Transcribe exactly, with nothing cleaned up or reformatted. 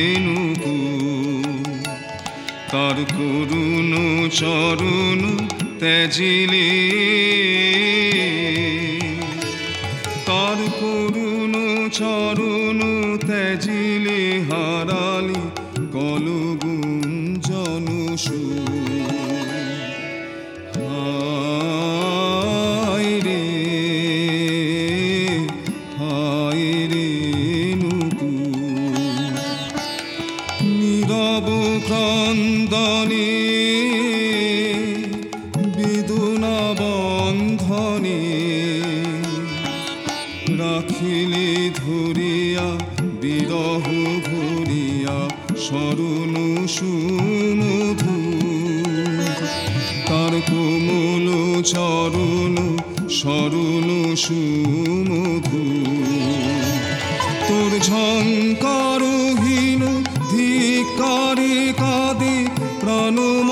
তার করুণ চরণ ত্যাজিলে, তার করুণ চরণ ত্যাজিলে হারালি কলগুঞ্জন সুর। হায় রে হায় রে নুপুর, নীরব ক্রন্দনে বেদনা বন্ধনে রাখিলে ধরিয়া বিরহ ভরিয়া স্মরণ সুমধুর। তার কোমল চরণ স্মরণ সুমধুর। তোর ঝঙ্কারহীন ধিক্কারে কাঁদে প্রাণ